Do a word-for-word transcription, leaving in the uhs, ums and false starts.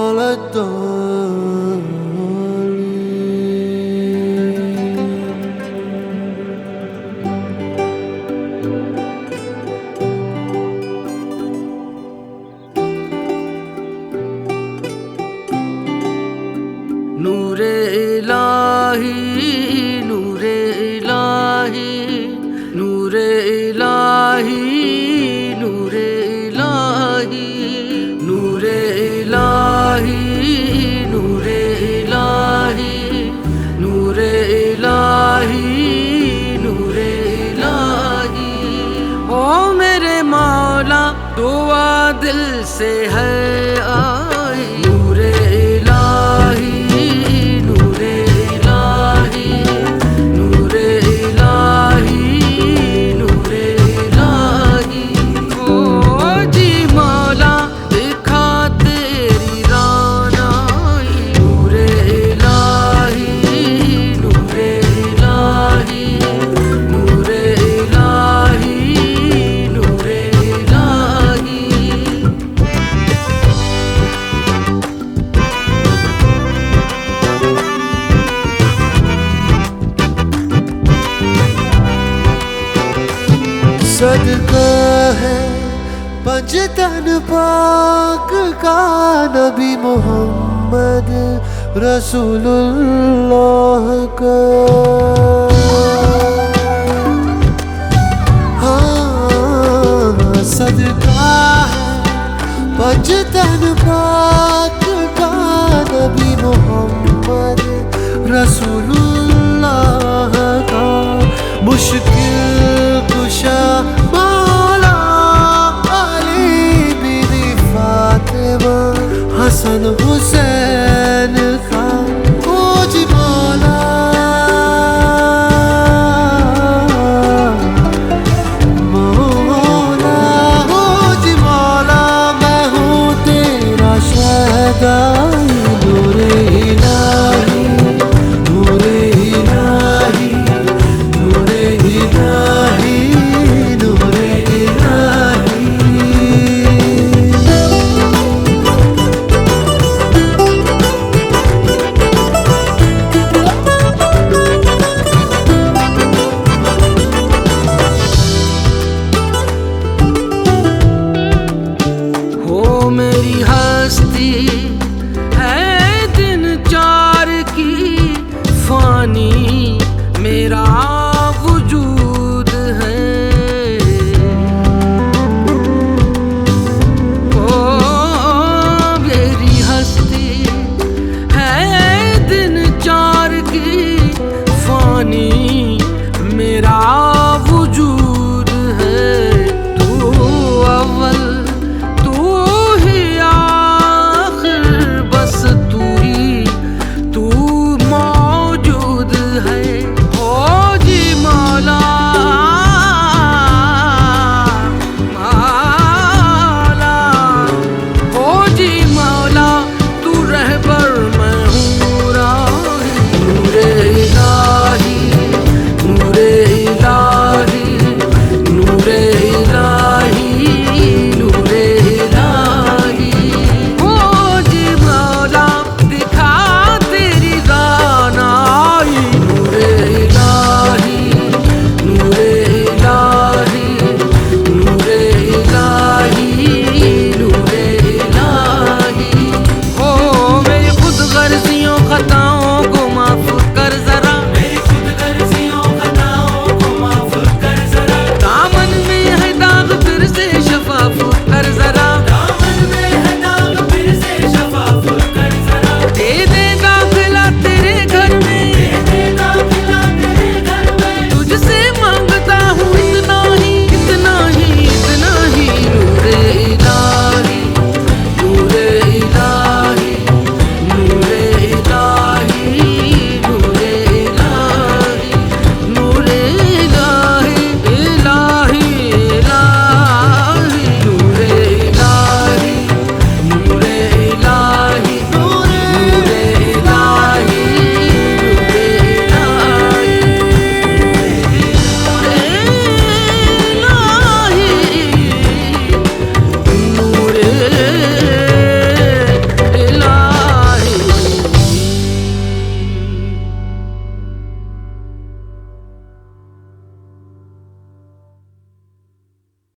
नूरे इलाही नूरे इलाही नूरे इलाही नूरे इलाही नूरे इलाही नूरे इलाही नूरे इलाही नूरे इलाही। ओ मेरे मौला दुआ दिल से है आई। नूरे इलाही नूरे इलाही नूरे इलाही नूरे इलाही। ओ जी मौला दिखा तेरी रानाई। नूरे इलाही नूरे इलाही नूरे इलाही नूरे इलाही। सदका है पंजतन पाक का नबी मोहम्मद रसूलुल्लाह का। हाँ सदका है पंजतन पाक का नबी मोहम्मद रसूलुल्लाह का। मुश्किल कुशा मौला अली बीवी फातिमा हसन हुसैन का। ओ जी मौला मौला ओ जी मौला मैं हूँ तेरा शहदा।